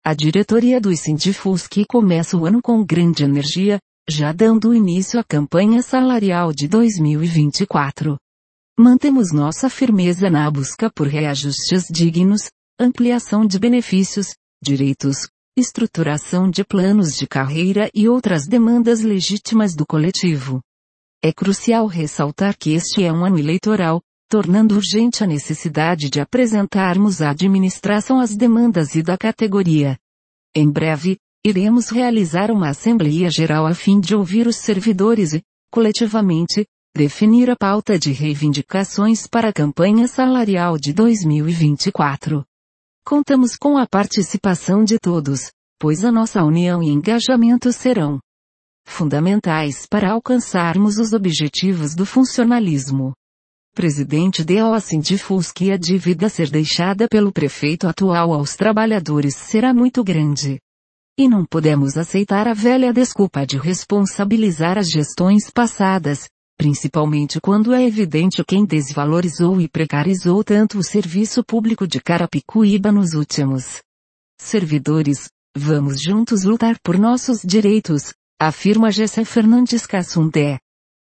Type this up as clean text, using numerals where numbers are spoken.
A diretoria do Sindifusc começa o ano com grande energia, já dando início à campanha salarial de 2024. Mantemos nossa firmeza na busca por reajustes dignos, ampliação de benefícios, direitos, estruturação de planos de carreira e outras demandas legítimas do coletivo. É crucial ressaltar que este é um ano eleitoral, tornando urgente a necessidade de apresentarmos à administração as demandas da categoria. Em breve, iremos realizar uma Assembleia Geral a fim de ouvir os servidores e, coletivamente, definir a pauta de reivindicações para a campanha salarial de 2024. Contamos com a participação de todos, pois a nossa união e engajamento serão fundamentais para alcançarmos os objetivos do funcionalismo. Presidente do Sindifusc: a dívida a ser deixada pelo prefeito atual aos trabalhadores será muito grande. E não podemos aceitar a velha desculpa de responsabilizar as gestões passadas, principalmente quando é evidente quem desvalorizou e precarizou tanto o serviço público de Carapicuíba nos últimos servidores. Vamos juntos lutar por nossos direitos, afirma Gessé Fernandes Cassundé.